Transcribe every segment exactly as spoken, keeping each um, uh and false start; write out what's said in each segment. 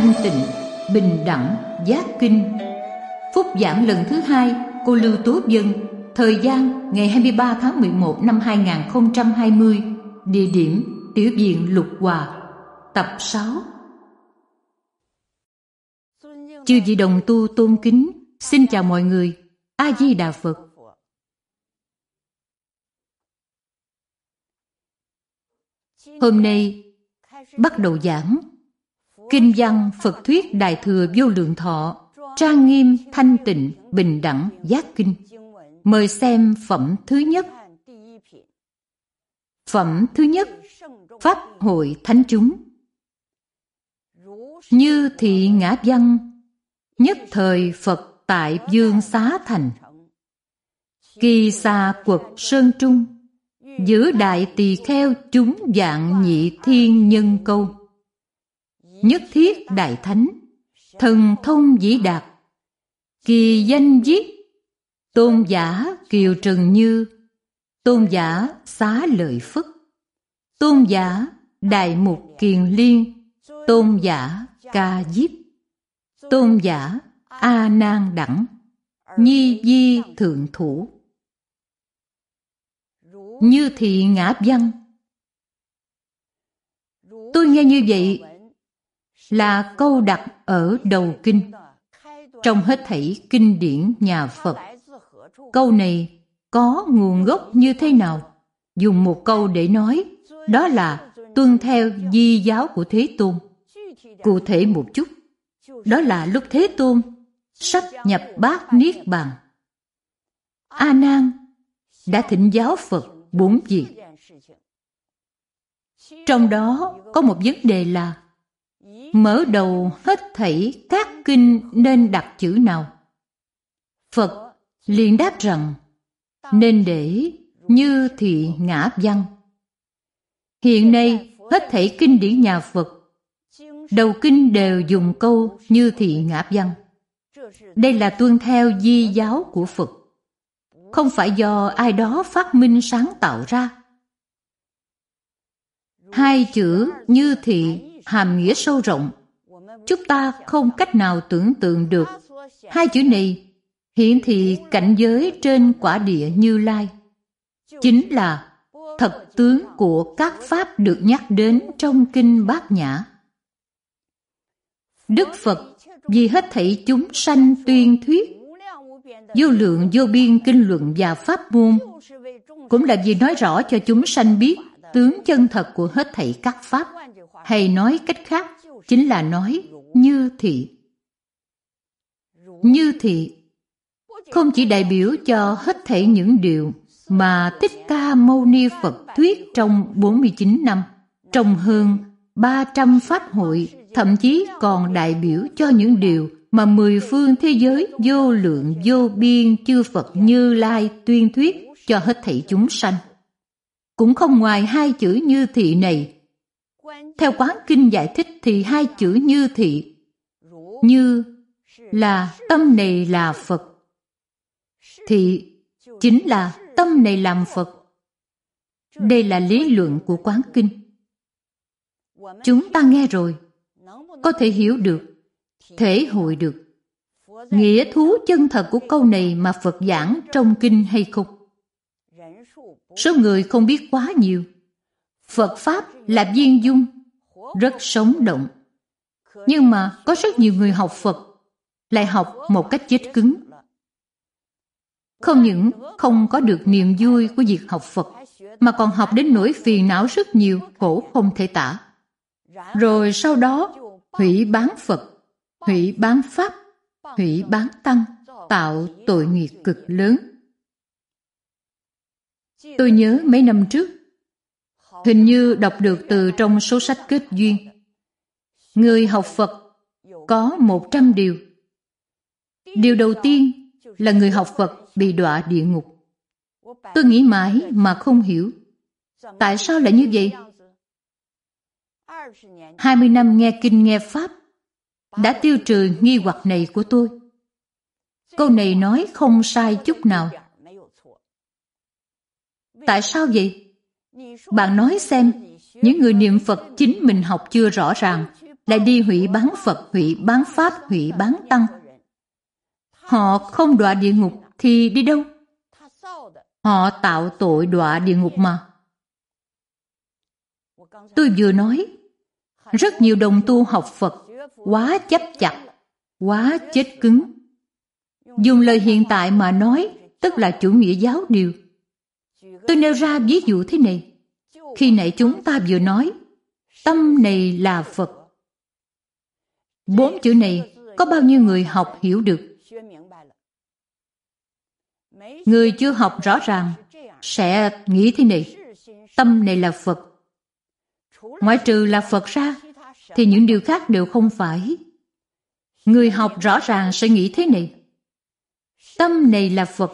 thanh tịnh, bình đẳng, giác kinh. Phúc giảng lần thứ hai, cô Lưu Tố Vân. Thời gian ngày hai mươi ba tháng mười một năm hai nghìn không trăm hai mươi. Địa điểm Tiểu viện Lục Hòa. Tập sáu. Chư vị đồng tu tôn kính, xin chào mọi người. A Di Đà Phật. Hôm nay bắt đầu giảng Kinh văn Phật thuyết Đại thừa Vô Lượng Thọ, trang nghiêm thanh tịnh bình đẳng giác kinh. Mời xem phẩm thứ nhất. Phẩm thứ nhất, Pháp hội thánh chúng. Như thị ngã văn, nhất thời Phật tại Dương Xá Thành. Kỳ xa quật sơn trung, giữa đại tỳ kheo chúng vạn nhị thiên nhân câu. Nhất thiết đại thánh, thần thông vĩ đạt, kỳ danh viết, tôn giả Kiều Trần Như, tôn giả Xá Lợi Phất, tôn giả Đại Mục Kiền Liên, tôn giả Ca Diếp, tôn giả A Nan Đẳng, Nhi Di Thượng Thủ. Như thị ngã văn. Tôi nghe như vậy là câu đặt ở đầu kinh. Trong hết thảy kinh điển nhà Phật, câu này có nguồn gốc như thế nào? Dùng một câu để nói, đó là tuân theo di giáo của Thế Tôn. Cụ thể một chút, đó là lúc Thế Tôn sắp nhập bát niết bàn, A Nan đã thỉnh giáo Phật bốn việc. Trong đó có một vấn đề là mở đầu hết thảy các kinh nên đặt chữ nào? Phật liền đáp rằng nên để như thị ngã văn. Hiện nay hết thảy kinh điển nhà Phật, đầu kinh đều dùng câu như thị ngã văn. Đây là tuân theo di giáo của Phật, không phải do ai đó phát minh sáng tạo ra. Hai chữ như thị hàm nghĩa sâu rộng, chúng ta không cách nào tưởng tượng được. Hai chữ này hiển thị cảnh giới trên quả địa Như Lai, chính là thật tướng của các pháp được nhắc đến trong kinh Bát Nhã. Đức Phật vì hết thảy chúng sanh tuyên thuyết vô lượng vô biên kinh luận và pháp môn, cũng là vì nói rõ cho chúng sanh biết tướng chân thật của hết thảy các pháp. Hay nói cách khác, chính là nói như thị. Như thị không chỉ đại biểu cho hết thảy những điều mà Thích Ca Mâu Ni Phật thuyết trong bốn mươi chín năm, trong hơn ba trăm pháp hội, thậm chí còn đại biểu cho những điều mà mười phương thế giới vô lượng vô biên chư Phật Như Lai tuyên thuyết cho hết thảy chúng sanh. Cũng không ngoài hai chữ như thị này. Theo Quán Kinh giải thích thì hai chữ như thị, như là tâm này là Phật, thị chính là tâm này làm Phật. Đây là lý luận của Quán Kinh. Chúng ta nghe rồi, có thể hiểu được, thể hội được nghĩa thú chân thật của câu này mà Phật giảng trong kinh hay không? Số người không biết quá nhiều. Phật Pháp là viên dung, rất sống động. Nhưng mà có rất nhiều người học Phật lại học một cách chết cứng. Không những không có được niềm vui của việc học Phật, mà còn học đến nỗi phiền não rất nhiều, khổ không thể tả. Rồi sau đó hủy bán Phật, hủy bán Pháp, hủy bán Tăng, tạo tội nghiệp cực lớn. Tôi nhớ mấy năm trước, hình như đọc được từ trong số sách kết duyên, người học Phật có một trăm điều. Điều đầu tiên là người học Phật bị đọa địa ngục. Tôi nghĩ mãi mà không hiểu, tại sao lại như vậy? Hai mươi năm nghe kinh nghe Pháp đã tiêu trừ nghi hoặc này của tôi. Câu này nói không sai chút nào. Tại sao vậy? Bạn nói xem, những người niệm Phật chính mình học chưa rõ ràng, lại đi hủy bán Phật, hủy bán Pháp, hủy bán Tăng. Họ không đọa địa ngục thì đi đâu? Họ tạo tội đọa địa ngục mà. Tôi vừa nói, rất nhiều đồng tu học Phật quá chấp chặt, quá chết cứng. Dùng lời hiện tại mà nói, tức là chủ nghĩa giáo điều. Tôi nêu ra ví dụ thế này. Khi nãy chúng ta vừa nói, tâm này là Phật. Bốn chữ này có bao nhiêu người học hiểu được? Người chưa học rõ ràng sẽ nghĩ thế này: tâm này là Phật. Ngoại trừ là Phật ra, thì những điều khác đều không phải. Người học rõ ràng sẽ nghĩ thế này: tâm này là Phật.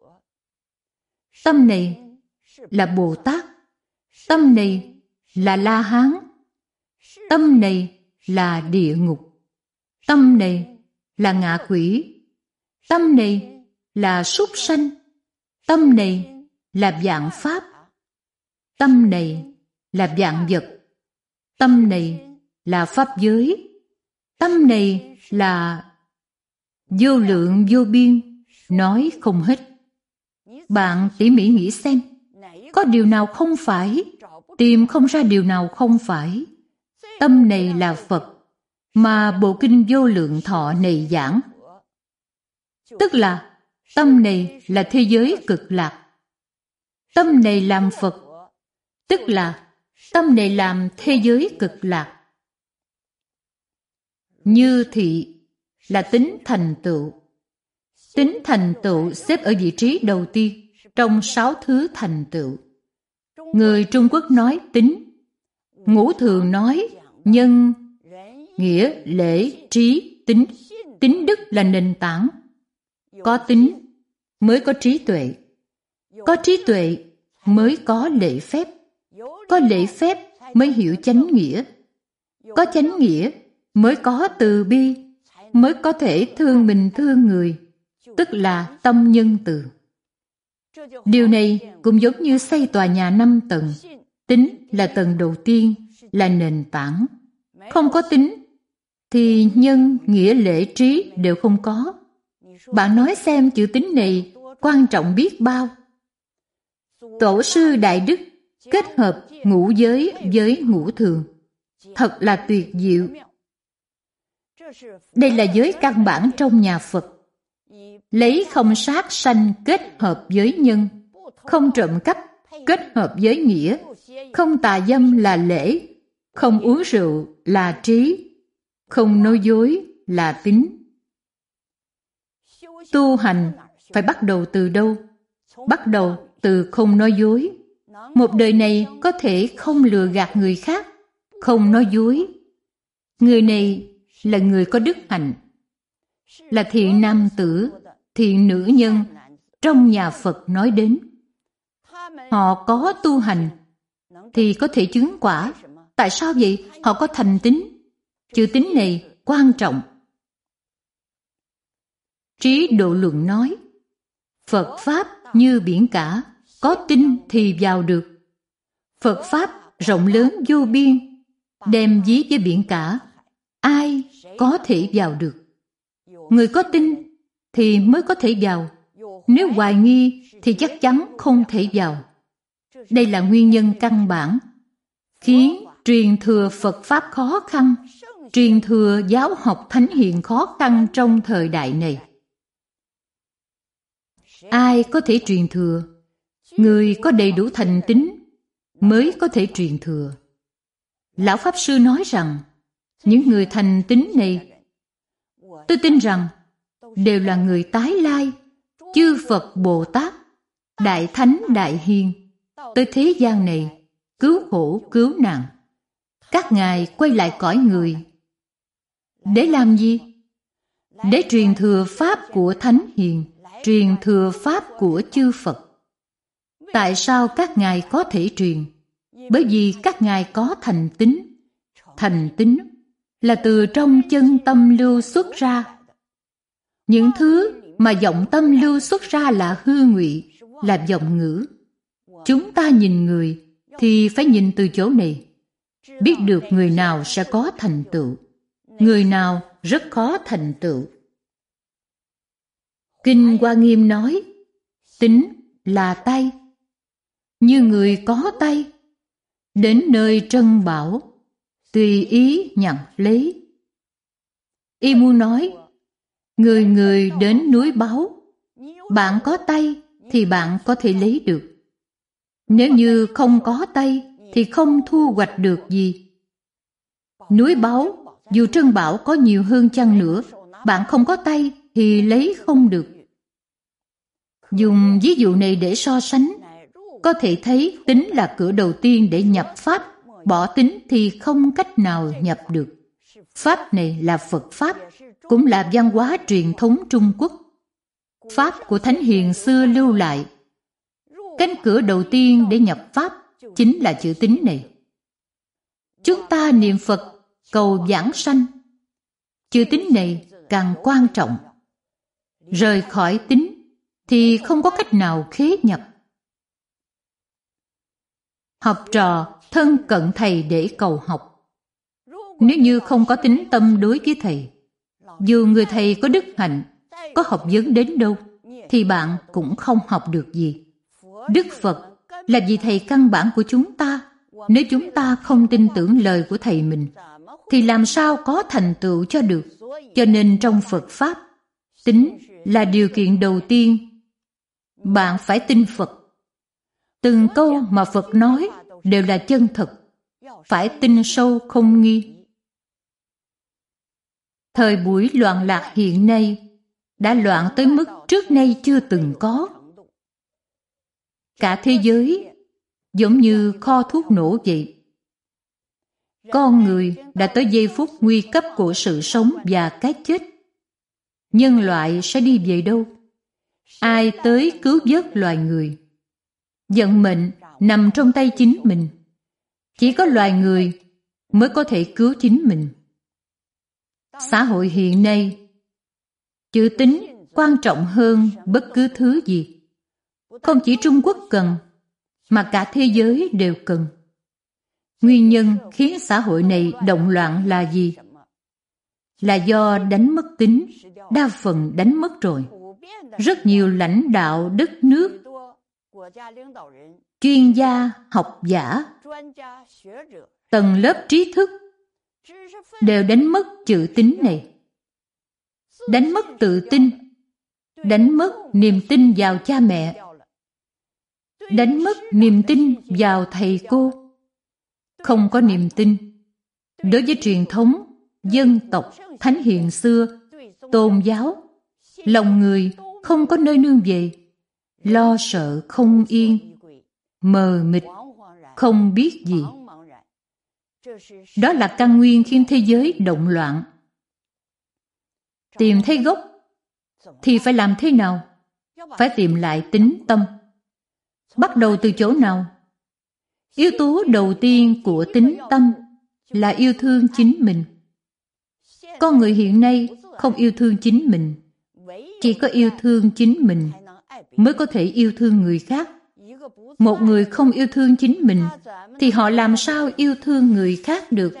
Tâm này là Bồ Tát. Tâm này là La Hán. Tâm này là địa ngục. Tâm này là ngạ quỷ. Tâm này là súc sanh. Tâm này là vạn pháp. Tâm này là vạn vật. Tâm này là pháp giới. Tâm này là vô lượng vô biên, nói không hết. Bạn tỉ mỉ nghĩ xem, có điều nào không phải, tìm không ra điều nào không phải. Tâm này là Phật, mà bộ kinh Vô Lượng Thọ này giảng. Tức là tâm này là thế giới cực lạc. Tâm này làm Phật, tức là tâm này làm thế giới cực lạc. Như thị là tính thành tựu. Tính thành tựu xếp ở vị trí đầu tiên trong sáu thứ thành tựu. Người Trung Quốc nói tính, Ngũ Thường nói nhân, nghĩa, lễ, trí, tính. Tính đức là nền tảng. Có tính mới có trí tuệ. Có trí tuệ mới có lễ phép. Có lễ phép mới hiểu chánh nghĩa. Có chánh nghĩa mới có từ bi, mới có thể thương mình thương người, tức là tâm nhân từ. Điều này cũng giống như xây tòa nhà năm tầng. Tính là tầng đầu tiên, là nền tảng. Không có tính thì nhân, nghĩa, lễ, trí đều không có. Bạn nói xem chữ tính này quan trọng biết bao. Tổ sư Đại Đức kết hợp ngũ giới với ngũ thường, thật là tuyệt diệu. Đây là giới căn bản trong nhà Phật. Lấy không sát sanh kết hợp với nhân, không trộm cắp kết hợp với nghĩa, không tà dâm là lễ, không uống rượu là trí, không nói dối là tín. Tu hành phải bắt đầu từ đâu? Bắt đầu từ không nói dối. Một đời này có thể không lừa gạt người khác, không nói dối. Người này là người có đức hạnh, là thiện nam tử, thiện nữ nhân trong nhà Phật nói đến. Họ có tu hành thì có thể chứng quả. Tại sao vậy? Họ có thành tín. Chữ tín này quan trọng. Trí Độ Luận nói, Phật Pháp như biển cả, có tin thì vào được. Phật Pháp rộng lớn vô biên, đem ví với biển cả, ai có thể vào được? Người có tin thì mới có thể vào. Nếu hoài nghi thì chắc chắn không thể vào. Đây là nguyên nhân căn bản khiến truyền thừa Phật Pháp khó khăn, truyền thừa giáo học thánh hiền khó khăn trong thời đại này. Ai có thể truyền thừa? Người có đầy đủ thành tín mới có thể truyền thừa. Lão Pháp Sư nói rằng, những người thành tín này, tôi tin rằng, đều là người tái lai, chư Phật Bồ Tát, Đại Thánh Đại Hiền, tới thế gian này, cứu khổ cứu nạn. Các ngài quay lại cõi người. Để làm gì? Để truyền thừa Pháp của Thánh Hiền, truyền thừa Pháp của chư Phật. Tại sao các ngài có thể truyền? Bởi vì các ngài có thành tín. Thành tín là từ trong chân tâm lưu xuất ra. Những thứ mà vọng tâm lưu xuất ra là hư ngụy, là vọng ngữ. Chúng ta nhìn người thì phải nhìn từ chỗ này, biết được người nào sẽ có thành tựu. người nào rất khó thành tựu. Kinh Hoa Nghiêm nói, tính là tay. Như người có tay, đến nơi trân bảo, tùy ý nhận lấy. Y muốn nói, người người đến núi báu, bạn có tay thì bạn có thể lấy được. Nếu như không có tay thì không thu hoạch được gì. Núi báu, dù trân bảo có nhiều hơn chăng nữa, bạn không có tay thì lấy không được. Dùng ví dụ này để so sánh, có thể thấy tính là cửa đầu tiên để nhập Pháp, bỏ tính thì không cách nào nhập được. Pháp này là Phật Pháp, cũng là văn hóa truyền thống Trung Quốc. Pháp của Thánh Hiền xưa lưu lại. Cánh cửa đầu tiên để nhập Pháp chính là chữ tính này. Chúng ta niệm Phật cầu vãng sanh. Chữ tính này càng quan trọng. Rời khỏi tính thì không có cách nào khế nhập. Học trò thân cận thầy để cầu học. Nếu như không có tín tâm đối với thầy, dù người thầy có đức hạnh, có học vấn đến đâu, thì bạn cũng không học được gì. Đức Phật là vị thầy căn bản của chúng ta. Nếu chúng ta không tin tưởng lời của thầy mình, thì làm sao có thành tựu cho được. Cho nên trong Phật Pháp, tín là điều kiện đầu tiên. Bạn phải tin Phật. Từng câu mà Phật nói đều là chân thật, phải tin sâu không nghi. Thời buổi loạn lạc hiện nay đã loạn tới mức trước nay chưa từng có. Cả thế giới giống như kho thuốc nổ vậy. Con người đã tới giây phút nguy cấp của sự sống và cái chết. Nhân loại sẽ đi về đâu? Ai tới cứu vớt loài người? Vận mệnh nằm trong tay chính mình. Chỉ có loài người mới có thể cứu chính mình. Xã hội hiện nay, chữ tín quan trọng hơn bất cứ thứ gì. Không chỉ Trung Quốc cần, mà cả thế giới đều cần. Nguyên nhân khiến xã hội này động loạn là gì? Là do đánh mất tín, đa phần đánh mất rồi. Rất nhiều lãnh đạo đất nước, chuyên gia, học giả, tầng lớp trí thức đều đánh mất chữ tín này. Đánh mất tự tin, đánh mất niềm tin vào cha mẹ, đánh mất niềm tin vào thầy cô. Không có niềm tin đối với truyền thống, dân tộc, thánh hiền xưa, tôn giáo, lòng người không có nơi nương về, lo sợ không yên, mờ mịt, không biết gì. Đó là căn nguyên khiến thế giới động loạn. Tìm thấy gốc thì phải làm thế nào? Phải tìm lại tín tâm. Bắt đầu từ chỗ nào? Yếu tố đầu tiên của tín tâm là yêu thương chính mình. Con người hiện nay không yêu thương chính mình. Chỉ có yêu thương chính mình mới có thể yêu thương người khác. Một người không yêu thương chính mình thì họ làm sao yêu thương người khác được?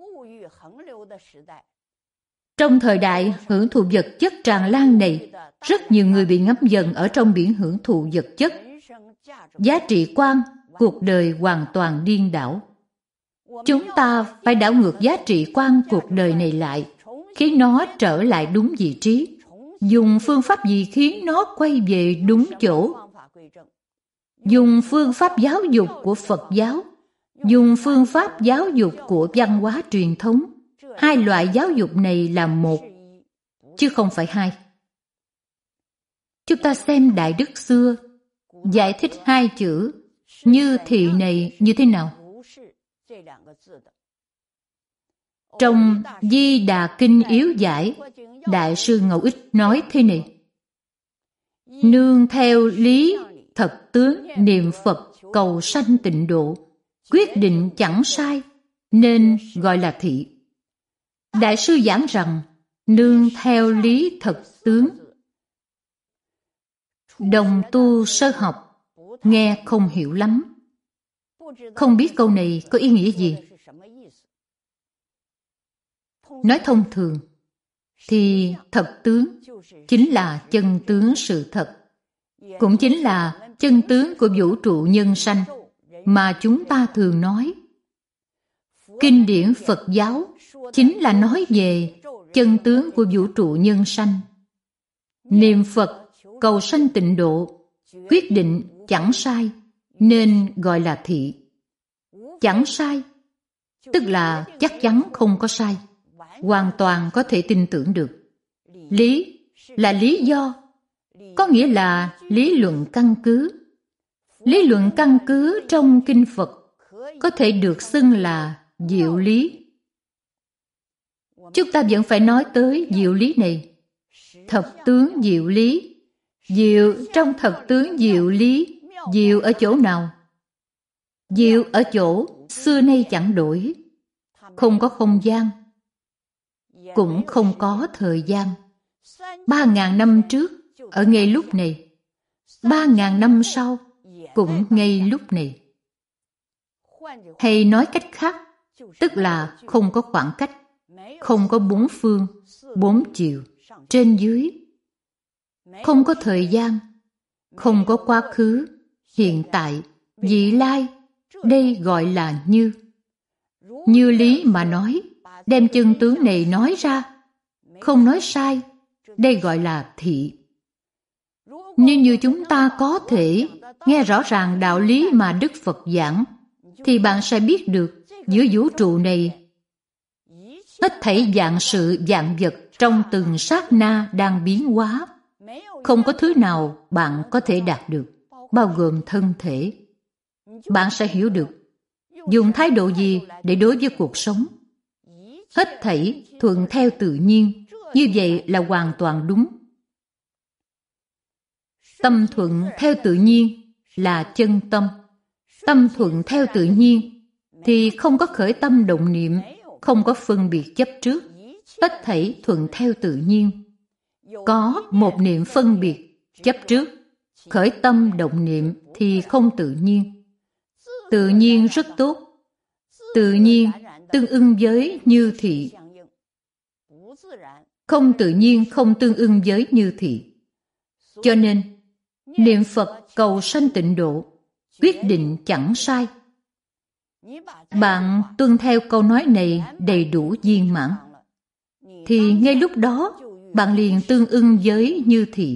Trong thời đại hưởng thụ vật chất tràn lan này, rất nhiều người bị ngấm dần ở trong biển hưởng thụ vật chất. Giá trị quan, cuộc đời hoàn toàn điên đảo. Chúng ta phải đảo ngược giá trị quan cuộc đời này lại, khiến nó trở lại đúng vị trí. Dùng phương pháp gì khiến nó quay về đúng chỗ? Dùng phương pháp giáo dục của Phật giáo, dùng phương pháp giáo dục của văn hóa truyền thống. Hai loại giáo dục này là một, chứ không phải hai. Chúng ta xem Đại Đức xưa giải thích hai chữ như thị này như thế nào. Trong Di Đà Kinh Yếu Giải, Đại sư Ngẫu Ích nói thế này: nương theo lý thật tướng niệm Phật cầu sanh tịnh độ, quyết định chẳng sai nên gọi là thị. Đại sư giảng rằng nương theo lý thật tướng. Đồng tu sơ học nghe không hiểu lắm, không biết câu này có ý nghĩa gì. Nói thông thường, thì thật tướng chính là chân tướng sự thật, cũng chính là chân tướng của vũ trụ nhân sanh mà chúng ta thường nói. Kinh điển Phật giáo chính là nói về chân tướng của vũ trụ nhân sanh. Niệm Phật cầu sanh tịnh độ, quyết định chẳng sai, nên gọi là thị. Chẳng sai, tức là chắc chắn không có sai, hoàn toàn có thể tin tưởng được. Lý là lý do, có nghĩa là lý luận căn cứ. Lý luận căn cứ trong kinh Phật có thể được xưng là diệu lý. Chúng ta vẫn phải nói tới diệu lý này. Thật tướng diệu lý. Diệu trong thật tướng diệu lý, diệu ở chỗ nào? Diệu ở chỗ xưa nay chẳng đổi, không có không gian, cũng không có thời gian. Ba ngàn năm trước, ở ngay lúc này. Ba ngàn năm sau, cũng ngay lúc này. Hay nói cách khác, tức là không có khoảng cách, không có bốn phương, bốn chiều, trên dưới. Không có thời gian, không có quá khứ, hiện tại, vị lai, đây gọi là như. Như lý mà nói, đem chân tướng này nói ra, không nói sai, đây gọi là thị. Nếu như chúng ta có thể nghe rõ ràng đạo lý mà Đức Phật giảng, thì bạn sẽ biết được giữa vũ trụ này, hết thảy vạn sự vạn vật trong từng sát na đang biến hóa. Không có thứ nào bạn có thể đạt được, bao gồm thân thể. Bạn sẽ hiểu được dùng thái độ gì để đối với cuộc sống. Hết thảy thuận theo tự nhiên, như vậy là hoàn toàn đúng. Tâm thuận theo tự nhiên là chân tâm. Tâm thuận theo tự nhiên thì không có khởi tâm động niệm, không có phân biệt chấp trước. Hết thảy thuận theo tự nhiên. Có một niệm phân biệt, chấp trước, khởi tâm động niệm thì không tự nhiên. Tự nhiên rất tốt. Tự nhiên tương ưng với như thị. Không tự nhiên không tương ưng với như thị. Cho nên, niệm Phật cầu sanh tịnh độ, quyết định chẳng sai. Bạn tuân theo câu nói này đầy đủ viên mãn, thì ngay lúc đó bạn liền tương ưng với như thị.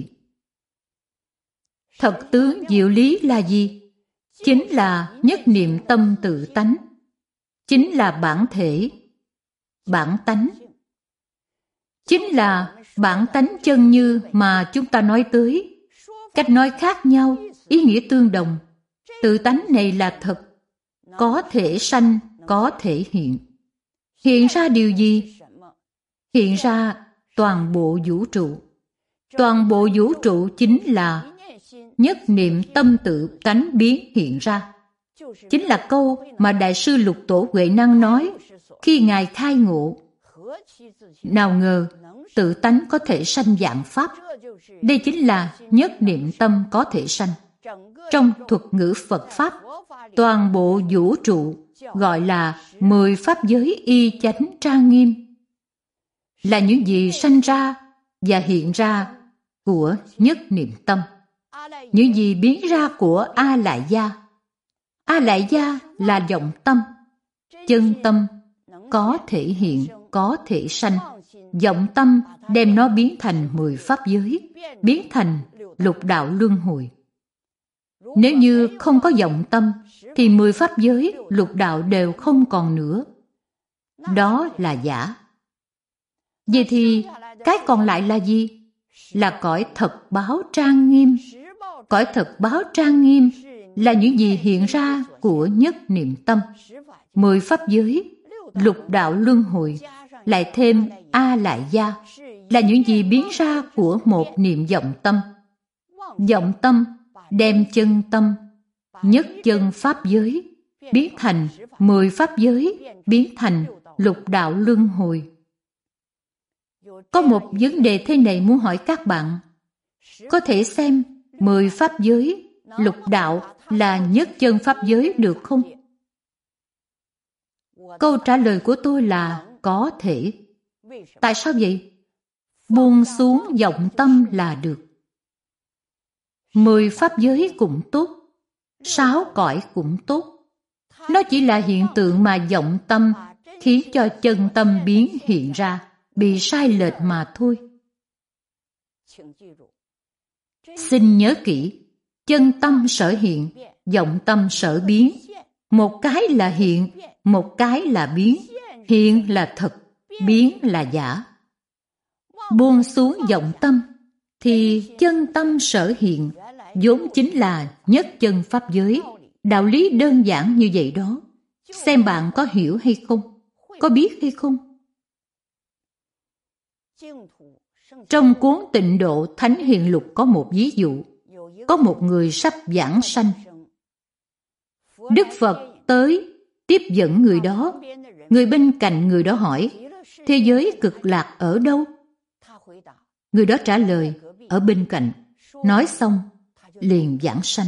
Thật tướng diệu lý là gì? Chính là nhất niệm tâm tự tánh. Chính là bản thể, bản tánh. Chính là bản tánh chân như mà chúng ta nói tới. Cách nói khác nhau, ý nghĩa tương đồng. Tự tánh này là thật, có thể sanh, có thể hiện. Hiện ra điều gì? Hiện ra toàn bộ vũ trụ. Toàn bộ vũ trụ chính là nhất niệm tâm tự tánh biến hiện ra. Chính là câu mà Đại sư Lục Tổ Huệ Năng nói khi Ngài khai ngộ. Nào ngờ tự tánh có thể sanh vạn pháp. Đây chính là nhất niệm tâm có thể sanh. Trong thuật ngữ Phật Pháp, toàn bộ vũ trụ gọi là mười pháp giới y chánh trang nghiêm. Là những gì sanh ra và hiện ra của nhất niệm tâm. Những gì biến ra của A Lại Gia. A Lại Gia là vọng tâm. Chân tâm có thể hiện, có thể sanh. Vọng tâm đem nó biến thành mười pháp giới, biến thành lục đạo luân hồi. Nếu như không có vọng tâm, thì mười pháp giới, lục đạo đều không còn nữa. Đó là giả. Vậy thì cái còn lại là gì? Là cõi thật báo trang nghiêm. Cõi thật báo trang nghiêm là những gì hiện ra của nhất niệm tâm. Mười pháp giới, lục đạo luân hồi, lại thêm A Lại Gia, là những gì biến ra của một niệm vọng tâm. Vọng tâm đem chân tâm, nhất chân pháp giới, biến thành mười pháp giới, biến thành lục đạo luân hồi. Có một vấn đề thế này muốn hỏi các bạn. Có thể xem mười pháp giới, lục đạo là nhất chân pháp giới được không? Câu trả lời của tôi là có thể. Tại sao vậy? Buông xuống vọng tâm là được. Mười pháp giới cũng tốt, sáu cõi cũng tốt. Nó chỉ là hiện tượng mà vọng tâm khiến cho chân tâm biến hiện ra, bị sai lệch mà thôi. Xin nhớ kỹ, chân tâm sở hiện, vọng tâm sở biến. Một cái là hiện, một cái là biến. Hiện là thật, biến là giả. Buông xuống vọng tâm, thì chân tâm sở hiện, vốn chính là nhất chân pháp giới. Đạo lý đơn giản như vậy đó. Xem bạn có hiểu hay không, có biết hay không. Trong cuốn Tịnh Độ Thánh Hiền Lục có một ví dụ. Có một người sắp giảng sanh. Đức Phật tới tiếp dẫn người đó. Người bên cạnh người đó hỏi, thế giới cực lạc ở đâu? Người đó trả lời, ở bên cạnh. Nói xong, liền giảng sanh.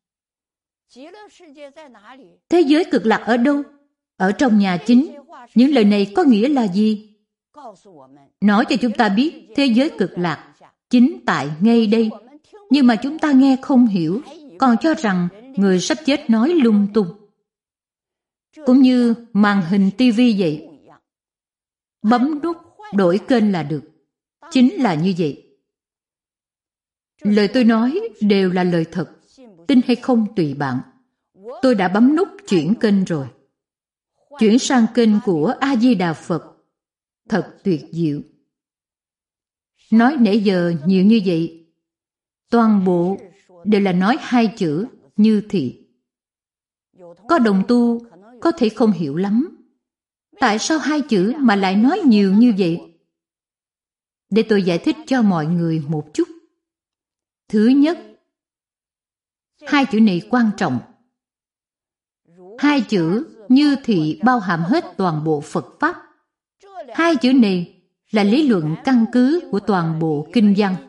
Thế giới cực lạc ở đâu? Ở trong nhà chính. Những lời này có nghĩa là gì? Nói cho chúng ta biết thế giới cực lạc chính tại ngay đây. Nhưng mà chúng ta nghe không hiểu, còn cho rằng người sắp chết nói lung tung. Cũng như màn hình tivi vậy. Bấm nút đổi kênh là được. Chính là như vậy. Lời tôi nói đều là lời thật. Tin hay không tùy bạn. Tôi đã bấm nút chuyển kênh rồi. Chuyển sang kênh của A-di-đà Phật. Thật tuyệt diệu. Nói nãy giờ nhiều như vậy, toàn bộ đều là nói hai chữ như thị. Có đồng tu có thể không hiểu lắm. Tại sao hai chữ mà lại nói nhiều như vậy? Để tôi giải thích cho mọi người một chút. Thứ nhất, hai chữ này quan trọng. Hai chữ như thị bao hàm hết toàn bộ Phật Pháp. Hai chữ này là lý luận căn cứ của toàn bộ kinh văn.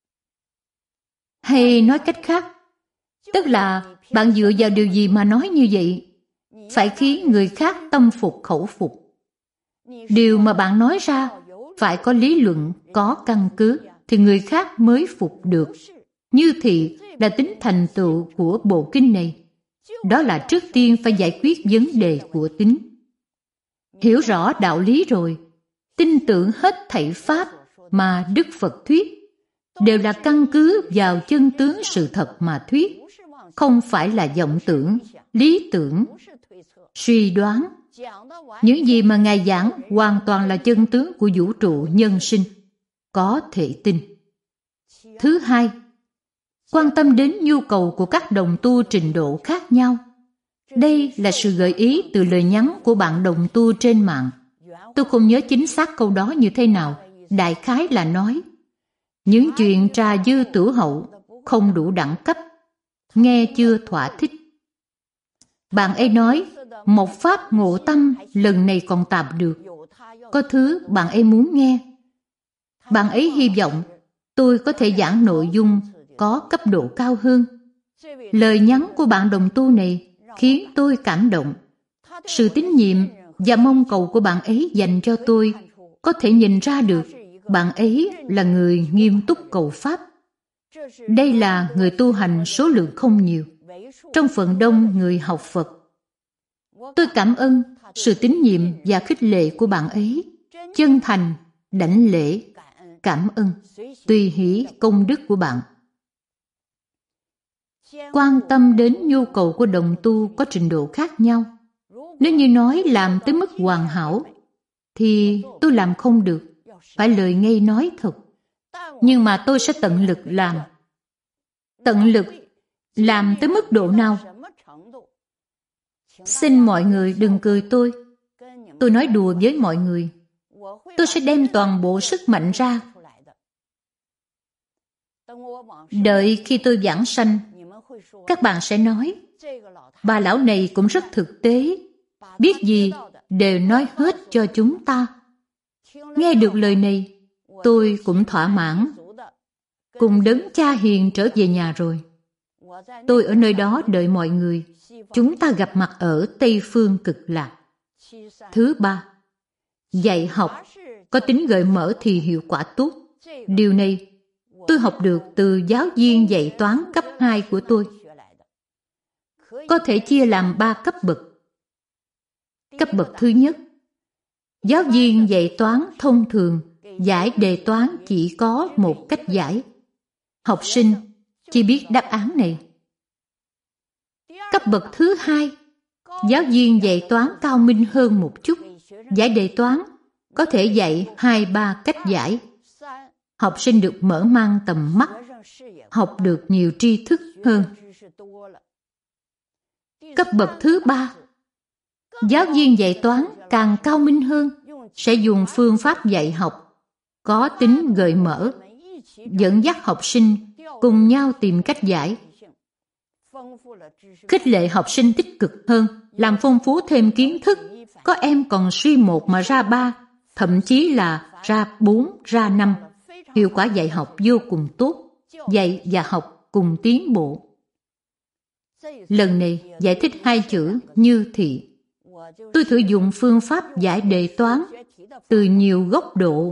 Hay nói cách khác, tức là bạn dựa vào điều gì mà nói như vậy? Phải khiến người khác tâm phục khẩu phục. Điều mà bạn nói ra phải có lý luận, có căn cứ, thì người khác mới phục được. Như thị là tính thành tựu của bộ kinh này. Đó là trước tiên phải giải quyết vấn đề của tính. Hiểu rõ đạo lý rồi, tin tưởng hết thảy Pháp mà Đức Phật thuyết, đều là căn cứ vào chân tướng sự thật mà thuyết, không phải là vọng tưởng, lý tưởng, suy đoán. Những gì mà Ngài giảng hoàn toàn là chân tướng của vũ trụ nhân sinh, có thể tin. Thứ hai, quan tâm đến nhu cầu của các đồng tu trình độ khác nhau. Đây là sự gợi ý từ lời nhắn của bạn đồng tu trên mạng. Tôi không nhớ chính xác câu đó như thế nào. Đại khái là nói, những chuyện trà dư tử hậu không đủ đẳng cấp, nghe chưa thỏa thích. Bạn ấy nói, một pháp ngộ tâm lần này còn tạm được. Có thứ bạn ấy muốn nghe. Bạn ấy hy vọng tôi có thể giảng nội dung có cấp độ cao hơn. Lời nhắn của bạn đồng tu này khiến tôi cảm động. Sự tín nhiệm và mong cầu của bạn ấy dành cho tôi có thể nhìn ra được bạn ấy là người nghiêm túc cầu Pháp. Đây là người tu hành số lượng không nhiều, trong phần đông người học Phật. Tôi cảm ơn sự tín nhiệm và khích lệ của bạn ấy, chân thành, đảnh lễ, cảm ơn, tùy hỷ công đức của bạn. Quan tâm đến nhu cầu của đồng tu có trình độ khác nhau. Nếu như nói làm tới mức hoàn hảo, thì tôi làm không được, phải lời ngay nói thật. Nhưng mà tôi sẽ tận lực làm. Tận lực làm tới mức độ nào? Xin mọi người đừng cười tôi. Tôi nói đùa với mọi người. Tôi sẽ đem toàn bộ sức mạnh ra. Đợi khi tôi giảng sanh, các bạn sẽ nói, bà lão này cũng rất thực tế, biết gì đều nói hết cho chúng ta. Nghe được lời này, tôi cũng thỏa mãn. Cùng đấng cha hiền trở về nhà rồi. Tôi ở nơi đó đợi mọi người. Chúng ta gặp mặt ở Tây Phương Cực Lạc. Thứ ba, dạy học có tính gợi mở thì hiệu quả tốt. Điều này tôi học được từ giáo viên dạy toán cấp hai của tôi. Có thể chia làm ba cấp bậc. Cấp bậc thứ nhất, giáo viên dạy toán thông thường giải đề toán chỉ có một cách giải. Học sinh chỉ biết đáp án này. Cấp bậc thứ hai, giáo viên dạy toán cao minh hơn một chút. Giải đề toán có thể dạy hai ba cách giải. Học sinh được mở mang tầm mắt, học được nhiều tri thức hơn. Cấp bậc thứ ba, giáo viên dạy toán càng cao minh hơn, sẽ dùng phương pháp dạy học có tính gợi mở, dẫn dắt học sinh cùng nhau tìm cách giải. Khích lệ học sinh tích cực hơn, làm phong phú thêm kiến thức. Có em còn suy một mà ra ba, thậm chí là ra bốn, ra năm. Hiệu quả dạy học vô cùng tốt, dạy và học cùng tiến bộ. Lần này giải thích hai chữ như thị. Tôi thử dụng phương pháp giải đề toán từ nhiều góc độ,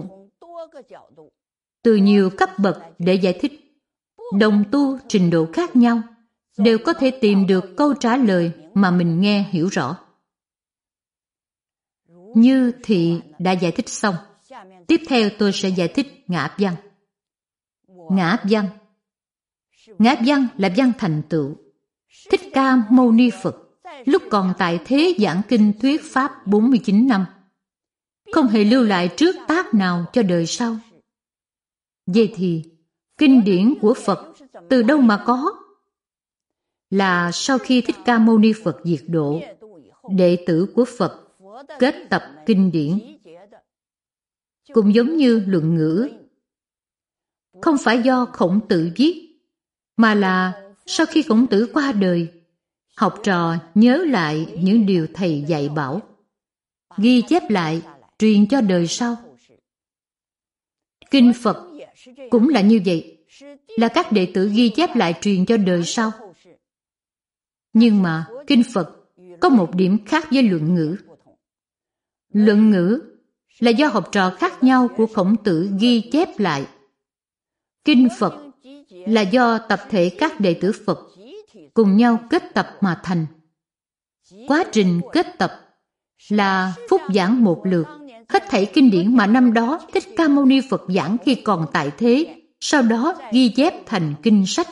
từ nhiều cấp bậc để giải thích. Đồng tu trình độ khác nhau đều có thể tìm được câu trả lời mà mình nghe hiểu rõ. Như thị đã giải thích xong. Tiếp theo tôi sẽ giải thích ngã văn. Ngã văn. Ngã văn là văn thành tựu. Thích Ca Mâu Ni Phật lúc còn tại thế giảng kinh thuyết pháp bốn mươi chín năm, không hề lưu lại trước tác nào cho đời sau. Vậy thì, kinh điển của Phật từ đâu mà có? Là sau khi Thích Ca Mâu Ni Phật diệt độ, đệ tử của Phật kết tập kinh điển. Cũng giống như luận ngữ, không phải do Khổng Tử viết, mà là sau khi Khổng Tử qua đời, học trò nhớ lại những điều thầy dạy bảo, ghi chép lại, truyền cho đời sau. Kinh Phật cũng là như vậy, là các đệ tử ghi chép lại truyền cho đời sau. Nhưng mà Kinh Phật có một điểm khác với luận ngữ. Luận ngữ là do học trò khác nhau của Khổng Tử ghi chép lại. Kinh Phật là do tập thể các đệ tử Phật cùng nhau kết tập mà thành. Quá trình kết tập là phúc giảng một lượt, hết thảy kinh điển mà năm đó Thích Ca Mâu Ni Phật giảng khi còn tại thế, sau đó ghi chép thành kinh sách.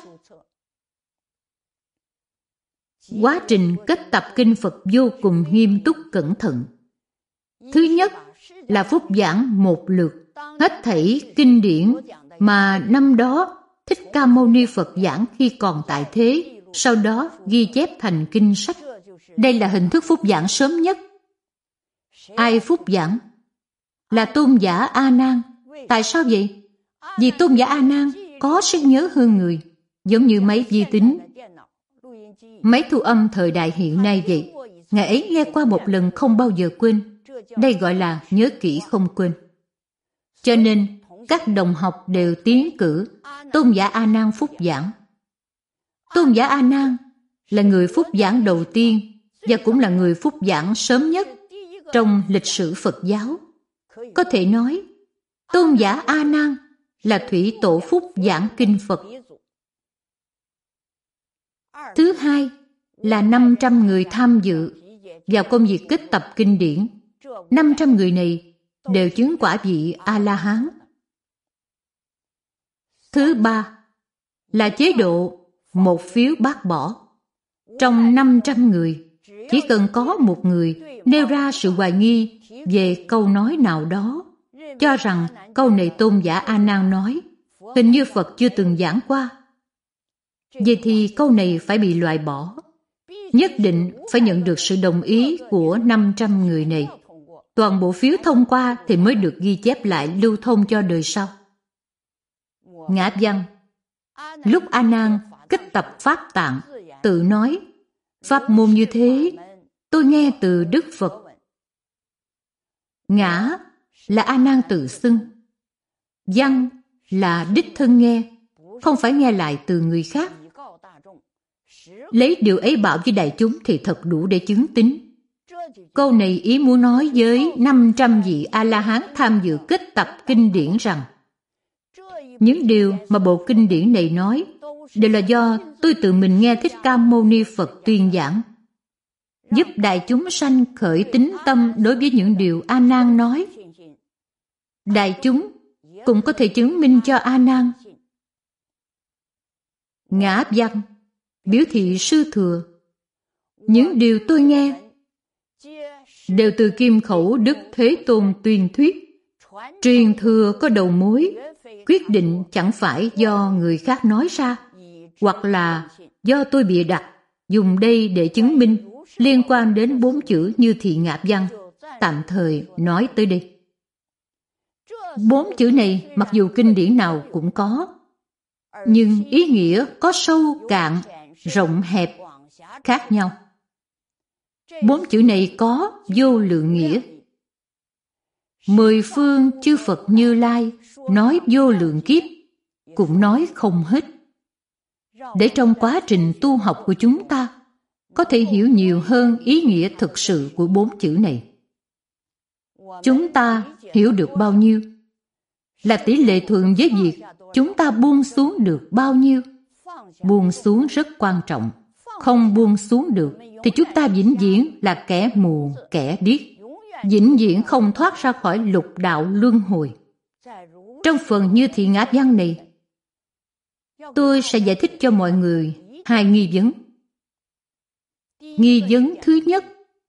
Quá trình kết tập kinh Phật vô cùng nghiêm túc cẩn thận. Thứ nhất là phúc giảng một lượt, hết thảy kinh điển mà năm đó Thích Ca Mâu Ni Phật giảng khi còn tại thế, sau đó ghi chép thành kinh sách. Đây là hình thức phúc giảng sớm nhất. Ai phúc giảng? Là Tôn giả A Nan. Tại sao vậy? Vì Tôn giả A Nan có sức nhớ hơn người, giống như máy vi tính, máy thu âm thời đại hiện nay vậy. Ngài ấy nghe qua một lần không bao giờ quên. Đây gọi là nhớ kỹ không quên. Cho nên các đồng học đều tiến cử Tôn giả A Nan phúc giảng. Tôn giả A Nan là người phúc giảng đầu tiên và cũng là người phúc giảng sớm nhất trong lịch sử Phật giáo. Có thể nói, Tôn giả A Nan là thủy tổ phúc giảng kinh Phật. Thứ hai là năm trăm người tham dự vào công việc kết tập kinh điển. năm trăm người này đều chứng quả vị A-la-hán. Thứ ba là chế độ một phiếu bác bỏ. Trong năm trăm người, chỉ cần có một người nêu ra sự hoài nghi về câu nói nào đó, cho rằng câu này Tôn giả A Nan nói, hình như Phật chưa từng giảng qua. Vậy thì câu này phải bị loại bỏ. Nhất định phải nhận được sự đồng ý của năm trăm người này. Toàn bộ phiếu thông qua thì mới được ghi chép lại lưu thông cho đời sau. Ngã văn. Lúc A Nan kết tập Pháp Tạng, tự nói, pháp môn như thế, tôi nghe từ Đức Phật. Ngã là A Nan tự xưng. Văn là đích thân nghe, không phải nghe lại từ người khác. Lấy điều ấy bảo với đại chúng thì thật đủ để chứng tín. Câu này ý muốn nói với năm trăm vị A-la-hán tham dự kết tập kinh điển rằng những điều mà bộ kinh điển này nói đều là do tôi tự mình nghe Thích Ca Mâu Ni Phật tuyên giảng, giúp đại chúng sanh khởi tín tâm đối với những điều A Nan nói. Đại chúng cũng có thể chứng minh cho A Nan. Ngã văn biểu thị sư thừa. Những điều tôi nghe đều từ kim khẩu Đức Thế Tôn tuyên thuyết. Truyền thừa có đầu mối, quyết định chẳng phải do người khác nói ra, hoặc là do tôi bịa đặt, dùng đây để chứng minh, liên quan đến bốn chữ như thị ngã văn. Tạm thời nói tới đây. Bốn chữ này mặc dù kinh điển nào cũng có, nhưng ý nghĩa có sâu cạn, rộng hẹp, khác nhau. Bốn chữ này có vô lượng nghĩa. Mười phương chư Phật Như Lai nói vô lượng kiếp, cũng nói không hết. Để trong quá trình tu học của chúng ta có thể hiểu nhiều hơn ý nghĩa thực sự của bốn chữ này. Chúng ta hiểu được bao nhiêu là tỷ lệ thuận với việc chúng ta buông xuống được bao nhiêu. Buông xuống rất quan trọng. Không buông xuống được thì chúng ta vĩnh viễn là kẻ mù, kẻ điếc, vĩnh viễn không thoát ra khỏi lục đạo luân hồi. Trong phần như thị ngã văn này, tôi sẽ giải thích cho mọi người hai nghi vấn. Nghi vấn thứ nhất,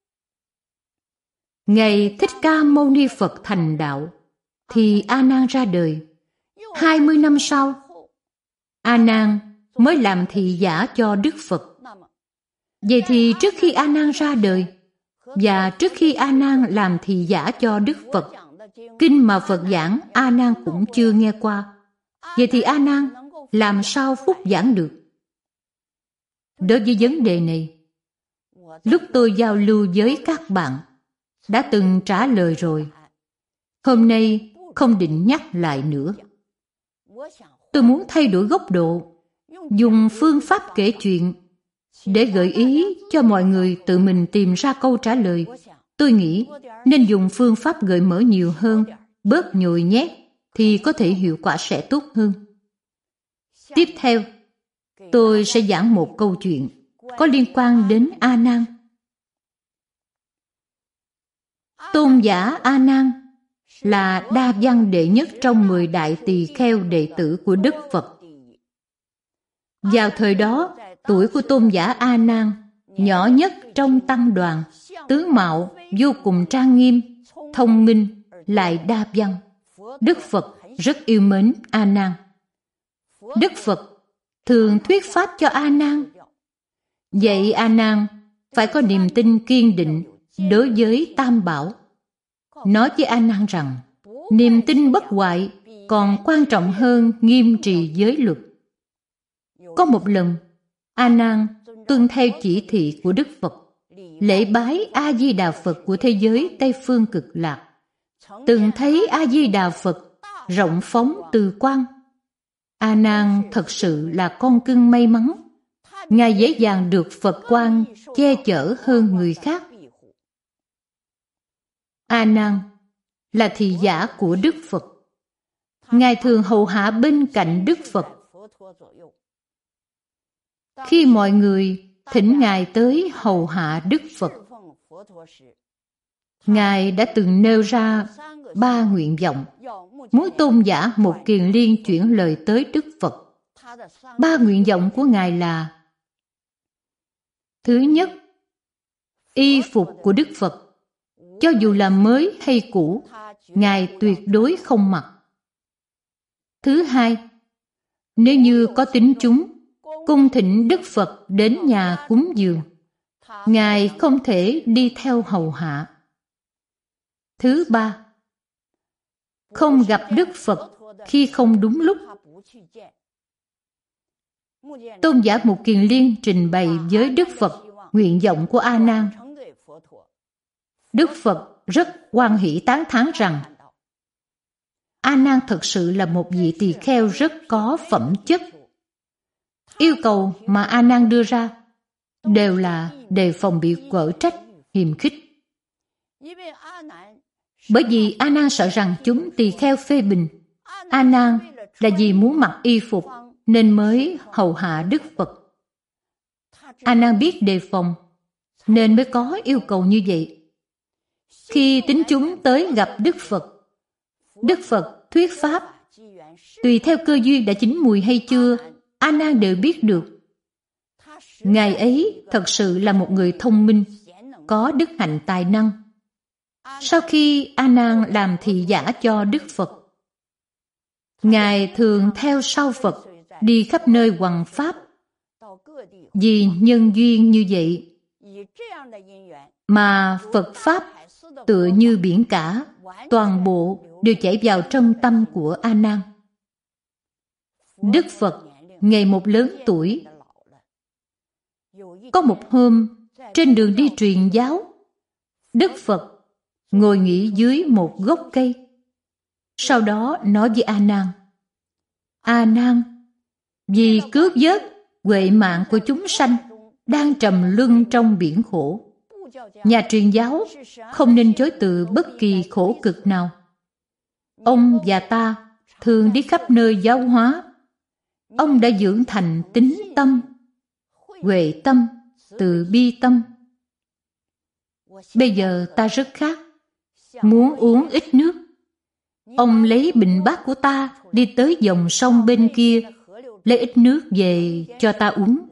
ngày Thích Ca Mâu Ni Phật thành đạo thì A Nan ra đời. Hai mươi năm sau, A Nan mới làm thị giả cho Đức Phật. Vậy thì trước khi A Nan ra đời và trước khi A Nan làm thị giả cho Đức Phật, kinh mà Phật giảng A Nan cũng chưa nghe qua. Vậy thì A Nan làm sao phúc giảng được? Đối với vấn đề này, lúc tôi giao lưu với các bạn đã từng trả lời rồi. Hôm nay không định nhắc lại nữa. Tôi muốn thay đổi góc độ, dùng phương pháp kể chuyện để gợi ý cho mọi người tự mình tìm ra câu trả lời. Tôi nghĩ nên dùng phương pháp gợi mở nhiều hơn, bớt nhồi nhét thì có thể hiệu quả sẽ tốt hơn. Tiếp theo, tôi sẽ giảng một câu chuyện có liên quan đến A Nan. Tôn giả A Nan là đa văn đệ nhất trong mười đại tỳ kheo đệ tử của Đức Phật. Vào thời đó, tuổi của tôn giả A Nan nhỏ nhất trong tăng đoàn, tướng mạo vô cùng trang nghiêm, thông minh, lại đa văn. Đức Phật rất yêu mến A Nan. Đức Phật thường thuyết pháp cho A Nan. Vậy A Nan phải có niềm tin kiên định đối với Tam Bảo. Nói với A Nan rằng niềm tin bất hoại còn quan trọng hơn nghiêm trì giới luật. Có một lần, A Nan tuân theo chỉ thị của Đức Phật, lễ bái A Di Đà Phật của thế giới Tây phương Cực Lạc. Từng thấy A Di Đà Phật rộng phóng từ quang. A Nan thật sự là con cưng may mắn. Ngài dễ dàng được Phật quang che chở hơn người khác. A Nan là thị giả của Đức Phật. Ngài thường hầu hạ bên cạnh Đức Phật. Khi mọi người thỉnh Ngài tới hầu hạ Đức Phật, Ngài đã từng nêu ra ba nguyện vọng, muốn tôn giả Mục Kiền Liên chuyển lời tới Đức Phật. Ba nguyện vọng của Ngài là: thứ nhất, y phục của Đức Phật, cho dù là mới hay cũ, Ngài tuyệt đối không mặc. Thứ hai, nếu như có tín chúng cung thỉnh Đức Phật đến nhà cúng dường, Ngài không thể đi theo hầu hạ. Thứ ba, không gặp Đức Phật khi không đúng lúc. Tôn giả Mục Kiền Liên trình bày với Đức Phật nguyện vọng của A Nan. Đức Phật rất hoan hỷ tán thán rằng A Nan thực sự là một vị tỳ kheo rất có phẩm chất. Yêu cầu mà A Nan đưa ra đều là đề phòng bị quở trách, hiềm khích. Bởi vì A Nan sợ rằng chúng tỳ kheo phê bình. A Nan là vì muốn mặc y phục nên mới hầu hạ Đức Phật. A Nan biết đề phòng nên mới có yêu cầu như vậy. Khi tín chúng tới gặp Đức Phật, Đức Phật thuyết pháp, tùy theo cơ duyên đã chín mùi hay chưa, A Nan đều biết được. Ngài ấy thật sự là một người thông minh, có đức hạnh tài năng. Sau khi A Nan làm thị giả cho Đức Phật, Ngài thường theo sau Phật đi khắp nơi hoằng pháp. Vì nhân duyên như vậy mà Phật Pháp tựa như biển cả, toàn bộ đều chảy vào trong tâm của A Nan. Đức Phật ngày một lớn tuổi. Có một hôm, trên đường đi truyền giáo, Đức Phật ngồi nghỉ dưới một gốc cây. Sau đó nói với A Nan: A Nan, vì cướp vớt huệ mạng của chúng sanh đang trầm luân trong biển khổ, nhà truyền giáo không nên chối từ bất kỳ khổ cực nào. Ông và ta thường đi khắp nơi giáo hóa. Ông đã dưỡng thành tín tâm, huệ tâm, từ bi tâm. Bây giờ ta rất khát, muốn uống ít nước. Ông lấy bình bát của ta đi tới dòng sông bên kia, lấy ít nước về cho ta uống.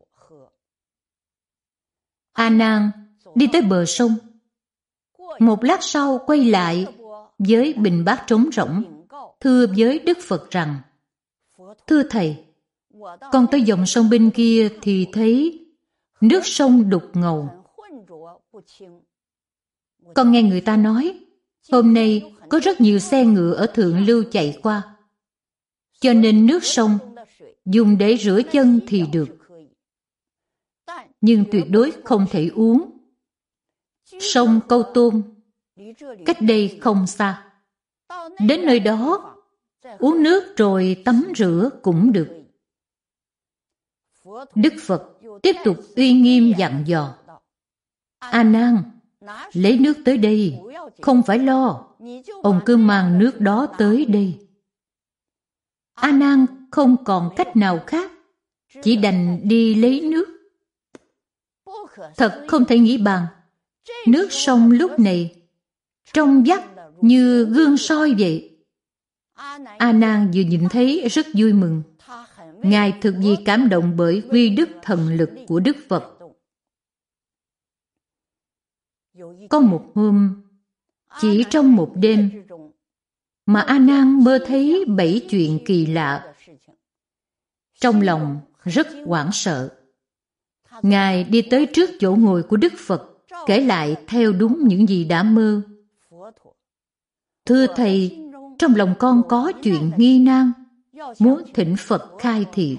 A Nan đi tới bờ sông. Một lát sau quay lại với bình bát trống rỗng, thưa với Đức Phật rằng: Thưa Thầy, con tới dòng sông bên kia thì thấy nước sông đục ngầu. Con nghe người ta nói, hôm nay có rất nhiều xe ngựa ở Thượng Lưu chạy qua, cho nên nước sông dùng để rửa chân thì được, nhưng tuyệt đối không thể uống. Sông Câu Tôn cách đây không xa. Đến nơi đó uống nước rồi tắm rửa cũng được. Đức Phật tiếp tục uy nghiêm dặn dò: A Nan, lấy nước tới đây, không phải lo, ông cứ mang nước đó tới đây. A Nan không còn cách nào khác, chỉ đành đi lấy nước. Thật không thể nghĩ bàn, nước sông lúc này trong vắt như gương soi vậy. A Nan vừa nhìn thấy rất vui mừng. Ngài thực vì cảm động bởi uy đức thần lực của Đức Phật. Có một hôm, chỉ trong một đêm mà A Nan mơ thấy bảy chuyện kỳ lạ. Trong lòng rất hoảng sợ. Ngài đi tới trước chỗ ngồi của Đức Phật, kể lại theo đúng những gì đã mơ. Thưa Thầy, trong lòng con có chuyện nghi nan, muốn thỉnh Phật khai thị.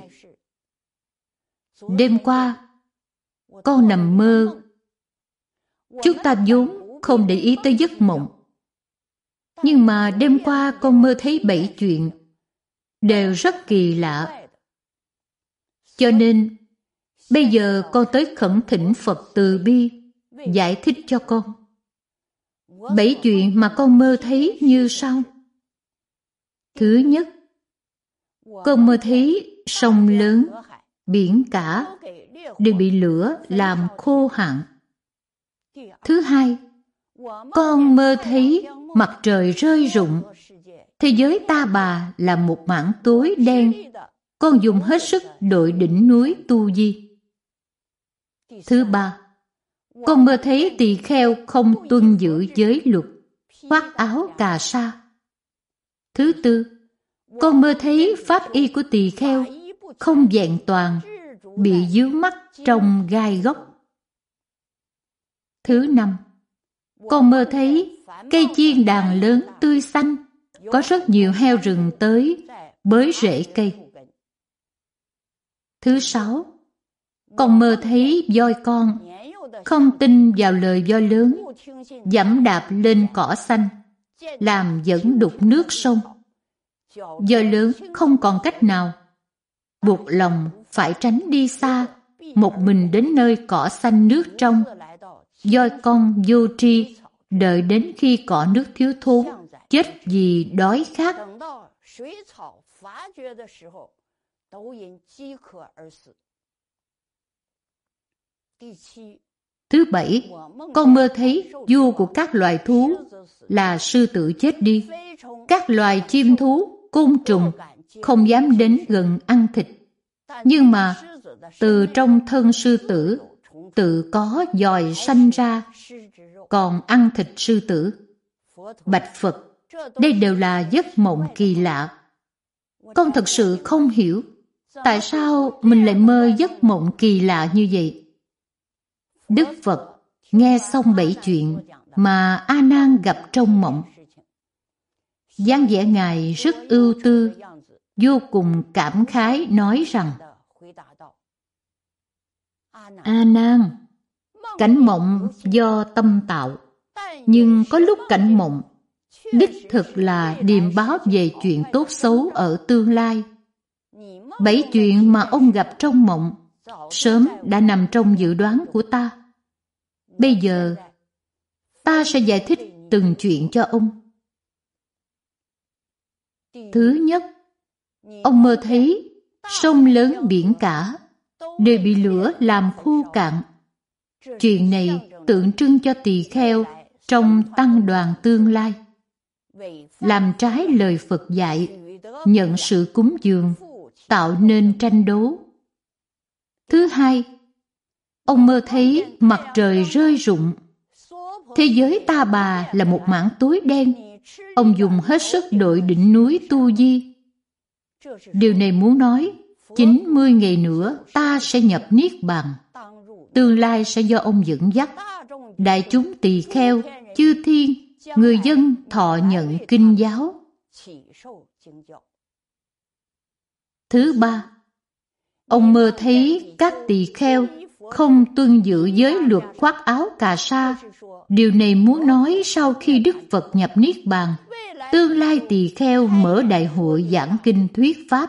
Đêm qua, con nằm mơ. Chúng ta vốn không để ý tới giấc mộng. Nhưng mà đêm qua con mơ thấy bảy chuyện, đều rất kỳ lạ. Cho nên, bây giờ con tới khẩn thỉnh Phật từ bi, giải thích cho con. Bảy chuyện mà con mơ thấy như sau. Thứ nhất, con mơ thấy sông lớn, biển cả đều bị lửa làm khô hạn. Thứ hai, con mơ thấy mặt trời rơi rụng. Thế giới ta bà là một mảng tối đen. Con dùng hết sức đội đỉnh núi Tu Di. Thứ ba, con mơ thấy tỳ kheo không tuân giữ giới luật, khoác áo cà sa. Thứ tư, con mơ thấy pháp y của tỳ kheo không vẹn toàn, bị dướng mắt trong gai góc. Thứ năm, con mơ thấy cây chiên đàn lớn tươi xanh, có rất nhiều heo rừng tới bới rễ cây. Thứ sáu, con mơ thấy voi con không tin vào lời voi lớn, giẫm đạp lên cỏ xanh, làm dẫn đục nước sông. Voi lớn không còn cách nào, buộc lòng phải tránh đi xa, một mình đến nơi cỏ xanh nước trong. Voi con vô tri đợi đến khi cỏ nước thiếu thốn, chết vì đói khát. Thứ bảy, con mơ thấy vua của các loài thú là sư tử chết đi. Các loài chim thú, côn trùng không dám đến gần ăn thịt. Nhưng mà từ trong thân sư tử tự có giòi sanh ra, còn ăn thịt sư tử. Bạch Phật, đây đều là giấc mộng kỳ lạ. Con thật sự không hiểu tại sao mình lại mơ giấc mộng kỳ lạ như vậy. Đức Phật nghe xong bảy chuyện mà A Nan gặp trong mộng. dáng vẻ Ngài rất ưu tư, vô cùng cảm khái nói rằng: A Nan, cảnh mộng do tâm tạo, nhưng có lúc cảnh mộng đích thực là điềm báo về chuyện tốt xấu ở tương lai. Bảy chuyện mà ông gặp trong mộng sớm đã nằm trong dự đoán của ta. Bây giờ ta sẽ giải thích từng chuyện cho ông. Thứ nhất, ông mơ thấy sông lớn biển cả đều bị lửa làm khô cạn. Chuyện này tượng trưng cho tỳ kheo trong tăng đoàn tương lai, làm trái lời Phật dạy, nhận sự cúng dường, tạo nên tranh đấu. Thứ hai, ông mơ thấy mặt trời rơi rụng. Thế giới Ta Bà là một mảng tối đen. Ông dùng hết sức đội đỉnh núi Tu Di. Điều này muốn nói, chín mươi ngày nữa ta sẽ nhập Niết Bàn. Tương lai sẽ do ông dẫn dắt. Đại chúng tỳ kheo, chư thiên, người dân thọ nhận kinh giáo. Thứ ba, ông mơ thấy các tỳ kheo không tuân giữ giới luật khoác áo cà sa. Điều này muốn nói sau khi Đức Phật nhập Niết Bàn, tương lai tỳ kheo mở đại hội giảng kinh thuyết pháp.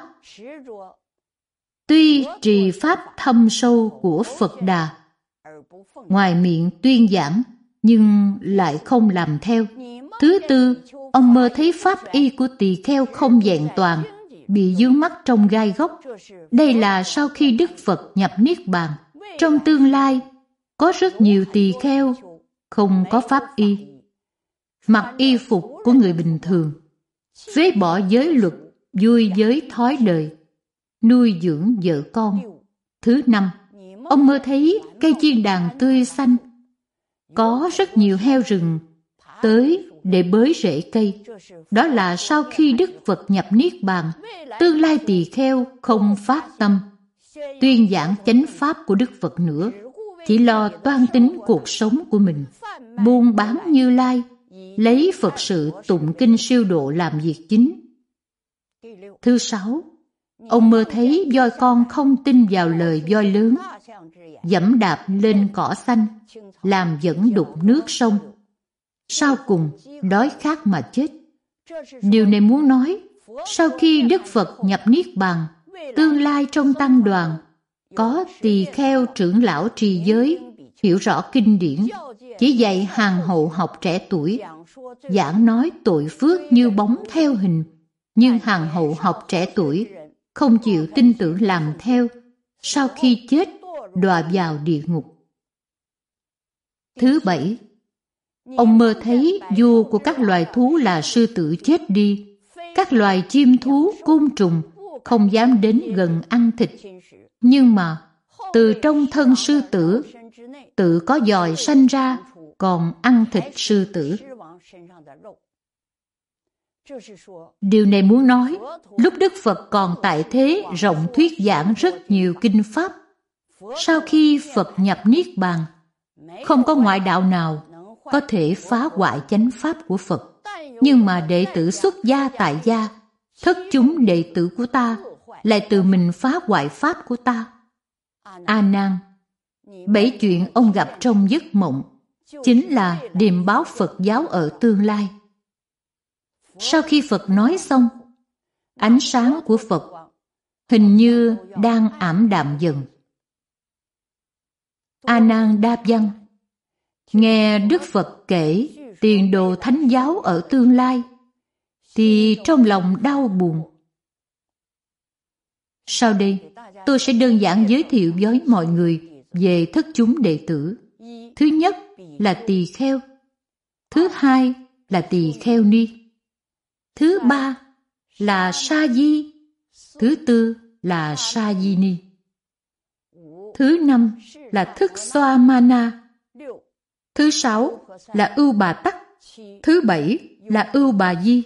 Tuy trì pháp thâm sâu của Phật Đà, ngoài miệng tuyên giảng nhưng lại không làm theo. Thứ tư, ông mơ thấy pháp y của tỳ kheo không vẹn toàn, bị vướng mắc trong gai góc. Đây là sau khi Đức Phật nhập Niết Bàn. Trong tương lai, có rất nhiều tỳ kheo không có pháp y, mặc y phục của người bình thường, phế bỏ giới luật, vui giới thói đời, nuôi dưỡng vợ con. Thứ năm, ông mơ thấy cây chiên đàn tươi xanh. Có rất nhiều heo rừng tới để bới rễ cây. Đó là sau khi Đức Phật nhập Niết Bàn, tương lai tỳ kheo không phát tâm tuyên giảng chánh pháp của Đức Phật nữa, chỉ lo toan tính cuộc sống của mình, buôn bán Như Lai, lấy Phật sự tụng kinh siêu độ làm việc chính. Thứ sáu, ông mơ thấy voi con không tin vào lời voi lớn, giẫm đạp lên cỏ xanh, làm dẫn đục nước sông. Sau cùng, đói khát mà chết. Điều này muốn nói, sau khi Đức Phật nhập Niết Bàn, tương lai trong tăng đoàn, có tỳ kheo trưởng lão trì giới, hiểu rõ kinh điển, chỉ dạy hàng hậu học trẻ tuổi, giảng nói tội phước như bóng theo hình, nhưng hàng hậu học trẻ tuổi không chịu tin tưởng làm theo, sau khi chết đọa vào địa ngục. Thứ bảy, ông mơ thấy vua của các loài thú là sư tử chết đi. Các loài chim thú, côn trùng không dám đến gần ăn thịt. Nhưng mà từ trong thân sư tử tự có giòi sanh ra, còn ăn thịt sư tử. Điều này muốn nói, lúc Đức Phật còn tại thế rộng thuyết giảng rất nhiều kinh pháp. Sau khi Phật nhập Niết Bàn, không có ngoại đạo nào có thể phá hoại chánh pháp của Phật. Nhưng mà đệ tử xuất gia tại gia, thất chúng đệ tử của ta lại tự mình phá hoại pháp của ta. A Nan, bảy chuyện ông gặp trong giấc mộng chính là điềm báo Phật giáo ở tương lai. Sau khi Phật nói xong, ánh sáng của Phật hình như đang ảm đạm dần. A Nan đáp văn: nghe Đức Phật kể tiền đồ thánh giáo ở tương lai, thì trong lòng đau buồn. Sau đây, tôi sẽ đơn giản giới thiệu với mọi người về thất chúng đệ tử. Thứ nhất là tỳ kheo. Thứ hai là tỳ kheo ni. Thứ ba là sa di. Thứ tư là sa di ni. Thứ năm là thức xoa mana. Thứ sáu là ưu bà tắc. Thứ bảy là ưu bà di.